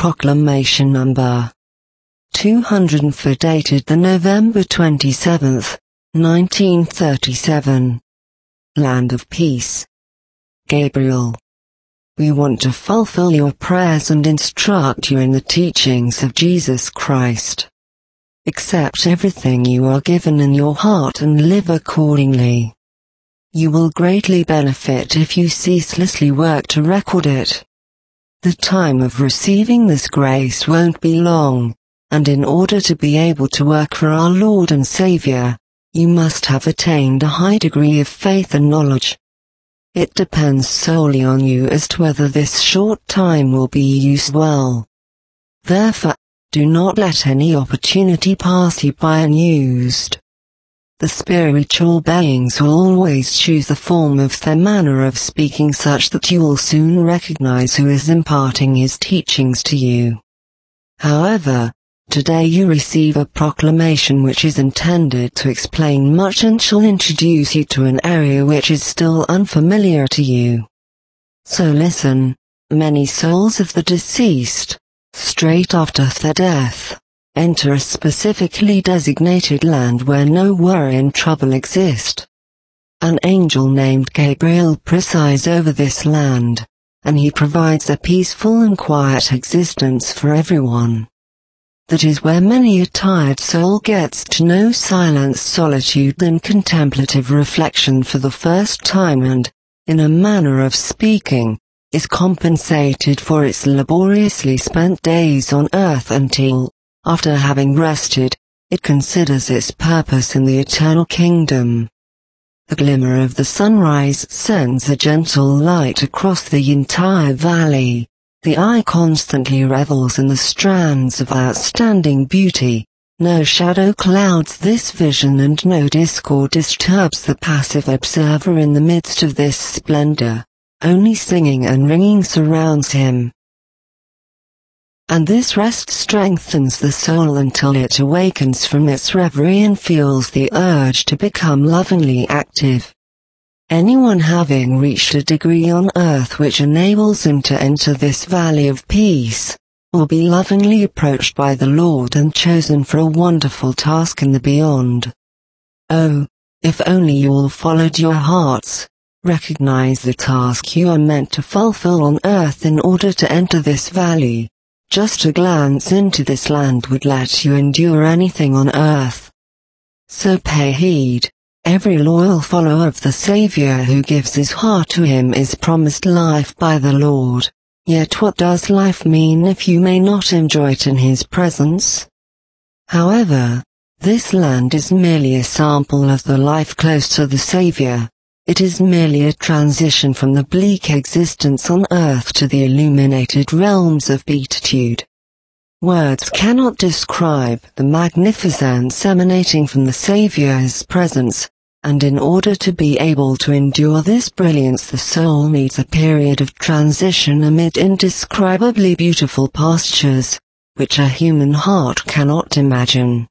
Proclamation number 204 dated the November 27th, 1937. Land of Peace. Gabriel. We want to fulfill your prayers and instruct you in the teachings of Jesus Christ. Accept everything you are given in your heart and live accordingly. You will greatly benefit if you ceaselessly work to record it. The time of receiving this grace won't be long, and in order to be able to work for our Lord and Savior, you must have attained a high degree of faith and knowledge. It depends solely on you as to whether this short time will be used well. Therefore, do not let any opportunity pass you by unused. The spiritual beings will always choose the form of their manner of speaking such that you will soon recognize who is imparting his teachings to you. However, today you receive a proclamation which is intended to explain much and shall introduce you to an area which is still unfamiliar to you. So listen, many souls of the deceased, straight after their death, enter a specifically designated land where no worry and trouble exist. An angel named Gabriel presides over this land, and he provides a peaceful and quiet existence for everyone. That is where many a tired soul gets to know silence, solitude and contemplative reflection for the first time and, in a manner of speaking, is compensated for its laboriously spent days on earth until, after having rested, it considers its purpose in the eternal kingdom. The glimmer of the sunrise sends a gentle light across the entire valley. The eye constantly revels in the strands of outstanding beauty. No shadow clouds this vision and no discord disturbs the passive observer in the midst of this splendor. Only singing and ringing surrounds him. And this rest strengthens the soul until it awakens from its reverie and feels the urge to become lovingly active. Anyone having reached a degree on earth which enables him to enter this valley of peace, will be lovingly approached by the Lord and chosen for a wonderful task in the beyond. Oh, if only you all followed your hearts, recognize the task you are meant to fulfill on earth in order to enter this valley. Just a glance into this land would let you endure anything on earth. So pay heed. Every loyal follower of the Savior who gives his heart to him is promised life by the Lord. Yet what does life mean if you may not enjoy it in his presence? However, this land is merely a sample of the life close to the Savior. It is merely a transition from the bleak existence on earth to the illuminated realms of beatitude. Words cannot describe the magnificence emanating from the Savior's presence, and in order to be able to endure this brilliance the soul needs a period of transition amid indescribably beautiful pastures, which a human heart cannot imagine.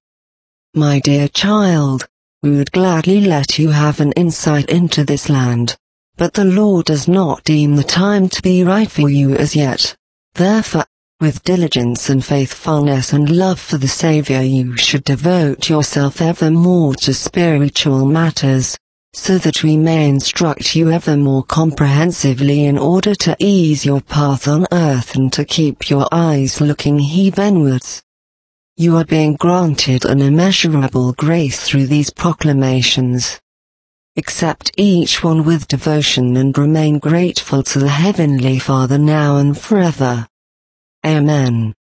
My dear child, we would gladly let you have an insight into this land, but the Lord does not deem the time to be right for you as yet. Therefore, with diligence and faithfulness and love for the Savior you should devote yourself ever more to spiritual matters, so that we may instruct you ever more comprehensively in order to ease your path on earth and to keep your eyes looking heavenwards. You are being granted an immeasurable grace through these proclamations. Accept each one with devotion and remain grateful to the Heavenly Father now and forever. Amen.